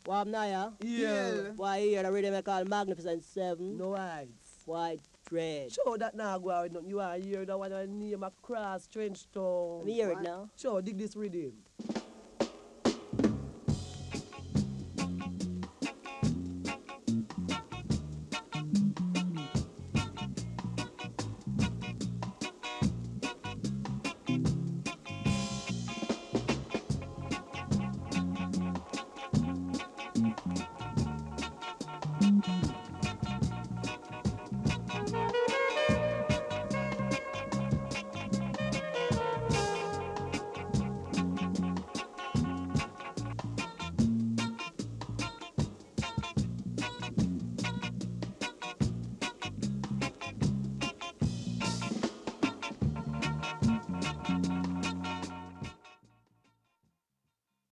Wam Naya? Yeah. Why here the rhythm I call Magnificent Seven? No eyes. White Dread. Show that now go out with nothing. You are here, that one I name a cross, trench town. Let me hear it now. Show, dig this rhythm.